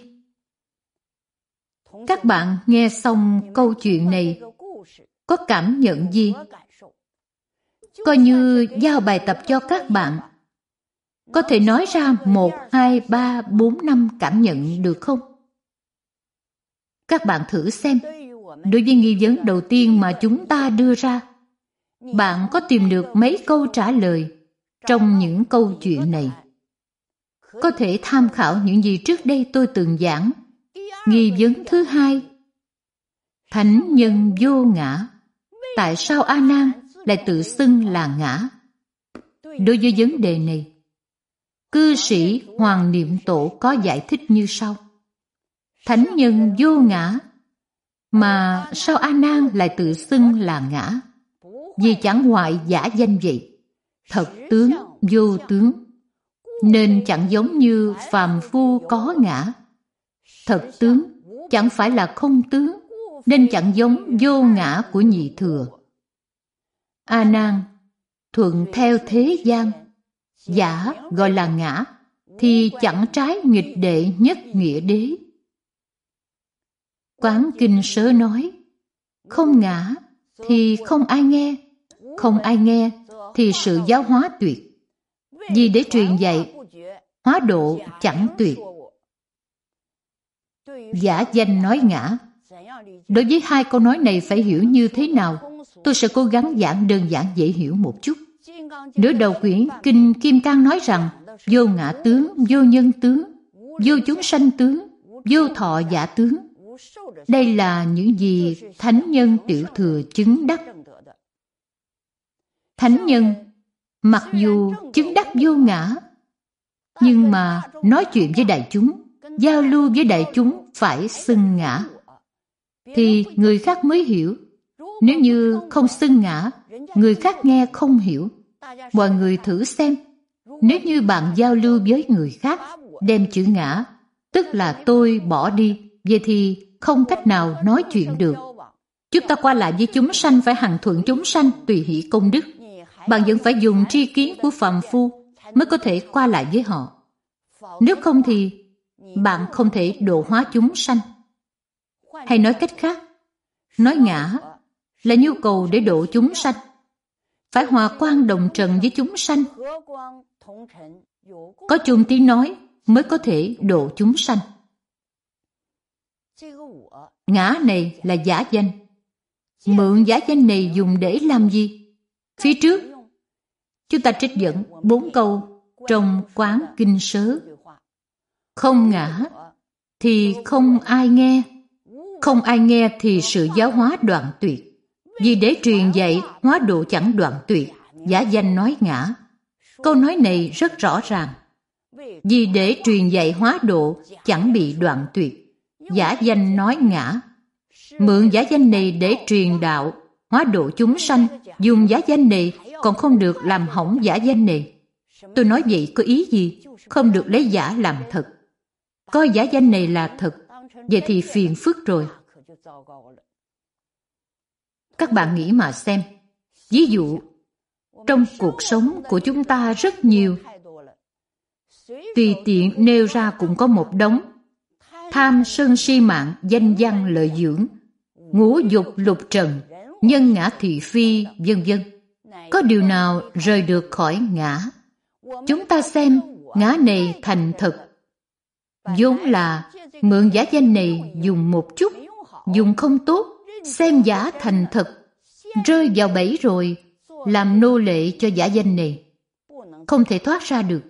Các bạn nghe xong câu chuyện này có cảm nhận gì? Coi như giao bài tập cho các bạn. Có thể nói ra một, hai, ba, bốn, năm cảm nhận được không? Các bạn thử xem. Đối với nghi vấn đầu tiên mà chúng ta đưa ra, bạn có tìm được mấy câu trả lời trong những câu chuyện này? Có thể tham khảo những gì trước đây tôi từng giảng. Nghi vấn thứ hai: thánh nhân vô ngã. Tại sao A Nan lại tự xưng là ngã? Đối với vấn đề này, cư sĩ Hoàng Niệm Tổ có giải thích như sau: thánh nhân vô ngã, mà sao A Nan lại tự xưng là ngã? Vì chẳng hoại giả danh vậy, thật tướng vô tướng, nên chẳng giống như phàm phu có ngã. Thật tướng chẳng phải là không tướng, nên chẳng giống vô ngã của nhị thừa. A Nan, thuận theo thế gian, giả gọi là ngã, thì chẳng trái nghịch đệ nhất nghĩa đế. Quán Kinh Sớ nói, không ngã thì không ai nghe, không ai nghe thì sự giáo hóa tuyệt. Vì để truyền dạy, hóa độ chẳng tuyệt. Giả danh nói ngã. Đối với hai câu nói này phải hiểu như thế nào? Tôi sẽ cố gắng giảng đơn giản dễ hiểu một chút. Nửa đầu quyển Kinh Kim Cang nói rằng vô ngã tướng, vô nhân tướng, vô chúng sanh tướng, vô thọ giả tướng. Đây là những gì thánh nhân tiểu thừa chứng đắc. Thánh nhân mặc dù chứng đắc vô ngã, nhưng mà nói chuyện với đại chúng, giao lưu với đại chúng phải xưng ngã, thì người khác mới hiểu. Nếu như không xưng ngã, người khác nghe không hiểu. Mọi người thử xem, nếu như bạn giao lưu với người khác, đem chữ ngã, tức là tôi bỏ đi, vậy thì không cách nào nói chuyện được. Chúng ta qua lại với chúng sanh phải hằng thuận chúng sanh, tùy hỷ công đức. Bạn vẫn phải dùng tri kiến của phàm phu mới có thể qua lại với họ. Nếu không thì bạn không thể độ hóa chúng sanh. Hay nói cách khác, nói ngã là nhu cầu để độ chúng sanh. Phải hòa quang đồng trần với chúng sanh. Có chung tiếng nói mới có thể độ chúng sanh. Ngã này là giả danh. Mượn giả danh này dùng để làm gì? Phía trước, chúng ta trích dẫn bốn câu trong Quán Kinh Sớ. Không ngã thì không ai nghe. Không ai nghe thì sự giáo hóa đoạn tuyệt. Vì để truyền dạy, hóa độ chẳng đoạn tuyệt. Giả danh nói ngã. Câu nói này rất rõ ràng. Vì để truyền dạy hóa độ chẳng bị đoạn tuyệt. Giả danh nói ngã. Mượn giả danh này để truyền đạo, hóa độ chúng sanh. Dùng giả danh này còn không được làm hỏng giả danh này. Tôi nói vậy có ý gì? Không được lấy giả làm thật. Coi giả danh này là thật, vậy thì phiền phức rồi. Các bạn nghĩ mà xem. Ví dụ, trong cuộc sống của chúng ta rất nhiều. Tùy tiện nêu ra cũng có một đống. Tham sân si mạng, danh văn lợi dưỡng, ngũ dục lục trần, nhân ngã thị phi, vân vân. Có điều nào rời được khỏi ngã? Chúng ta xem ngã này thành thật. Vốn là mượn giả danh này dùng một chút, dùng không tốt, xem giả thành thật, rơi vào bẫy rồi, làm nô lệ cho giả danh này, không thể thoát ra được.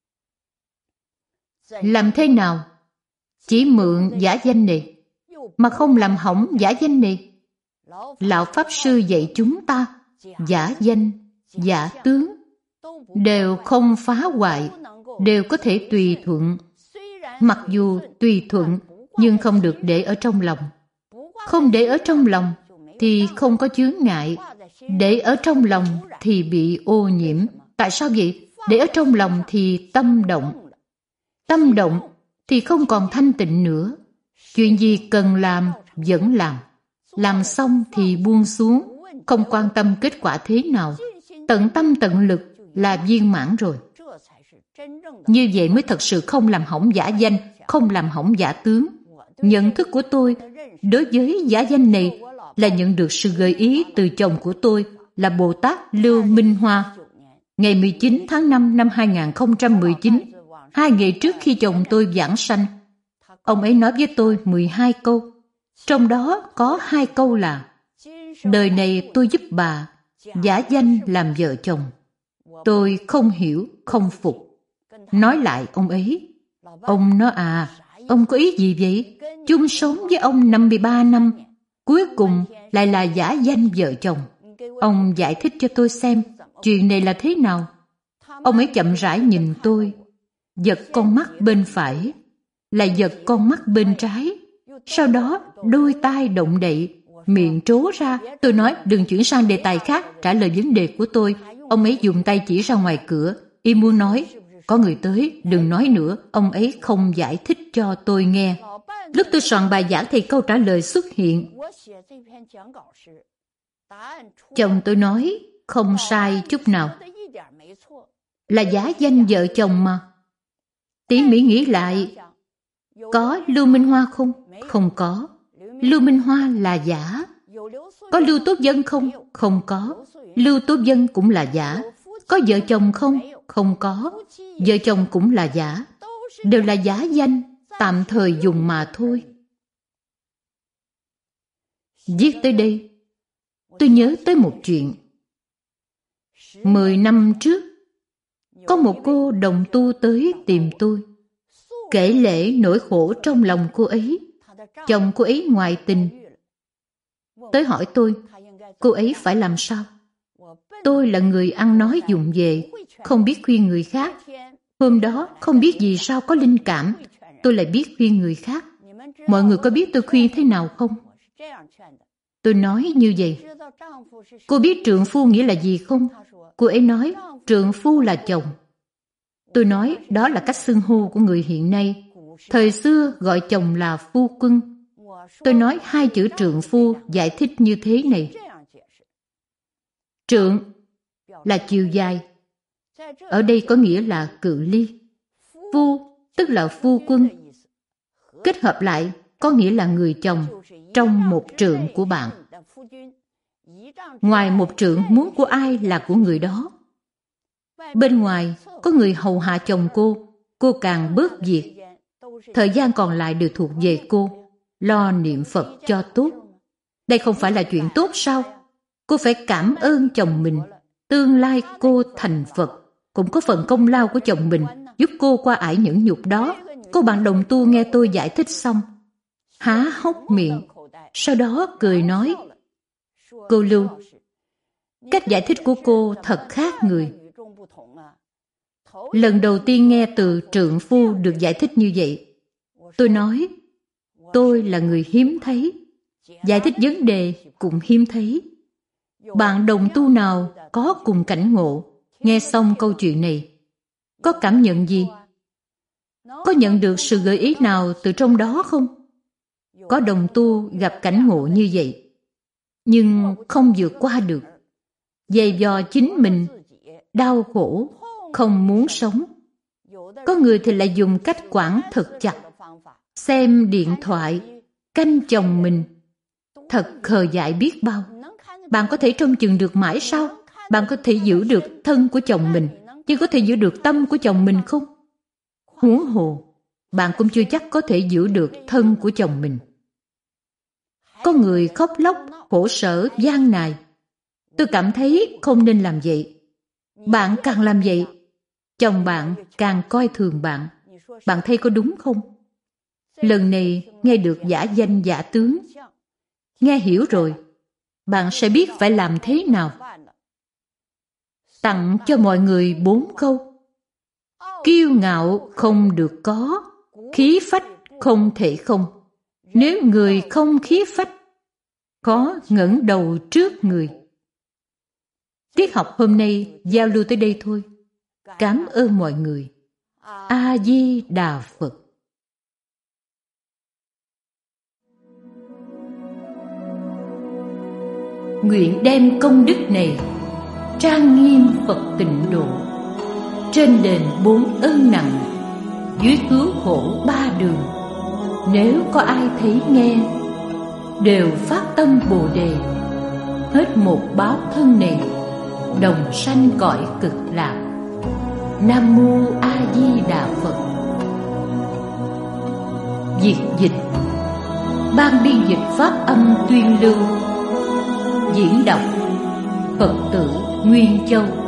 Làm thế nào? Chỉ mượn giả danh này, mà không làm hỏng giả danh này. Lão Pháp Sư dạy chúng ta, giả danh, giả tướng, đều không phá hoại, đều có thể tùy thuận. Mặc dù tùy thuận, nhưng không được để ở trong lòng. Không để ở trong lòng thì không có chướng ngại. Để ở trong lòng thì bị ô nhiễm. Tại sao vậy? Để ở trong lòng thì tâm động. Tâm động thì không còn thanh tịnh nữa. Chuyện gì cần làm, vẫn làm. Làm xong thì buông xuống, không quan tâm kết quả thế nào. Tận tâm tận lực là viên mãn rồi. Như vậy mới thật sự không làm hỏng giả danh, không làm hỏng giả tướng. Nhận thức của tôi đối với giả danh này là nhận được sự gợi ý từ chồng của tôi là Bồ Tát Lưu Minh Hoa. Ngày mười chín tháng năm năm hai nghìn không trăm mười chín, hai ngày trước khi chồng tôi giảng sanh, ông ấy nói với tôi mười hai câu. Trong đó có hai câu là: đời này tôi giúp bà, giả danh làm vợ chồng. Tôi không hiểu, không phục. Nói lại ông ấy: ông nói à, ông có ý gì vậy? Chung sống với ông năm mươi ba năm, cuối cùng lại là giả danh vợ chồng. Ông giải thích cho tôi xem, chuyện này là thế nào? Ông ấy chậm rãi nhìn tôi, giật con mắt bên phải, lại giật con mắt bên trái. Sau đó đôi tai động đậy, miệng trố ra. Tôi nói đừng chuyển sang đề tài khác, trả lời vấn đề của tôi. Ông ấy dùng tay chỉ ra ngoài cửa, y muốn nói có người tới, đừng nói nữa. Ông ấy không giải thích cho tôi nghe. Lúc tôi soạn bài giảng thì câu trả lời xuất hiện. Chồng tôi nói không sai chút nào, là giả danh vợ chồng mà. Tỉ mỉ nghĩ lại, có Lưu Minh Hoa không? Không có. Lưu Minh Hoa là giả. Có Lưu Tốt Dân không? Không có. Lưu Tốt Dân cũng là giả. Có vợ chồng không? Không có. Vợ chồng cũng là giả. Đều là giả danh, tạm thời dùng mà thôi. Viết tới đây, tôi nhớ tới một chuyện. Mười năm trước, có một cô đồng tu tới tìm tôi, kể lể nỗi khổ trong lòng cô ấy. Chồng cô ấy ngoại tình. Tới hỏi tôi, cô ấy phải làm sao? Tôi là người ăn nói vụng về, không biết khuyên người khác. Hôm đó không biết vì sao có linh cảm, tôi lại biết khuyên người khác. Mọi người có biết tôi khuyên thế nào không? Tôi nói như vậy. Cô biết trượng phu nghĩa là gì không? Cô ấy nói trượng phu là chồng. Tôi nói đó là cách xưng hô của người hiện nay. Thời xưa gọi chồng là phu quân. Tôi nói hai chữ trượng phu giải thích như thế này. Trượng là chiều dài, ở đây có nghĩa là cự ly. Phu tức là phu quân, kết hợp lại có nghĩa là người chồng trong một trượng của bạn. Ngoài một trượng muốn của ai là của người đó. Bên ngoài có người hầu hạ chồng cô, cô càng bớt việc. Thời gian còn lại đều thuộc về cô, lo niệm Phật cho tốt. Đây không phải là chuyện tốt sao? Cô phải cảm ơn chồng mình. Tương lai cô thành Phật, cũng có phần công lao của chồng mình, giúp cô qua ải những nhục đó. Cô bạn đồng tu nghe tôi giải thích xong, há hốc miệng, sau đó cười nói: cô Lưu, cách giải thích của cô thật khác người. Lần đầu tiên nghe từ trượng phu được giải thích như vậy. Tôi nói, tôi là người hiếm thấy, giải thích vấn đề cũng hiếm thấy. Bạn đồng tu nào có cùng cảnh ngộ, nghe xong câu chuyện này, có cảm nhận gì? Có nhận được sự gợi ý nào từ trong đó không? Có đồng tu gặp cảnh ngộ như vậy, nhưng không vượt qua được, dày vò chính mình, đau khổ, không muốn sống. Có người thì lại dùng cách quản thật chặt, xem điện thoại, canh chồng mình. Thật khờ dại biết bao. Bạn có thể trông chừng được mãi sao? Bạn có thể giữ được thân của chồng mình, nhưng có thể giữ được tâm của chồng mình không? Huống hồ, bạn cũng chưa chắc có thể giữ được thân của chồng mình. Có người khóc lóc, khổ sở, gian nài. Tôi cảm thấy không nên làm vậy. Bạn càng làm vậy, chồng bạn càng coi thường bạn. Bạn thấy có đúng không? Lần này nghe được giả danh giả tướng, nghe hiểu rồi, bạn sẽ biết phải làm thế nào. Tặng cho mọi người bốn câu. Kiêu ngạo không được có, khí phách không thể không. Nếu người không khí phách, khó ngẩng đầu trước người. Tiết học hôm nay giao lưu tới đây thôi. Cảm ơn mọi người. A Di Đà Phật. Nguyện đem công đức này trang nghiêm Phật tịnh độ, trên đền bốn ơn nặng, dưới cứu khổ ba đường. Nếu có ai thấy nghe, đều phát tâm Bồ Đề, hết một báo thân này, đồng sanh cõi cực lạc. Nam Mô A Di Đà Phật. Việt dịch. Ban biên dịch pháp âm tuyên lưu. Diễn đọc Phật tử Nguyên Châu.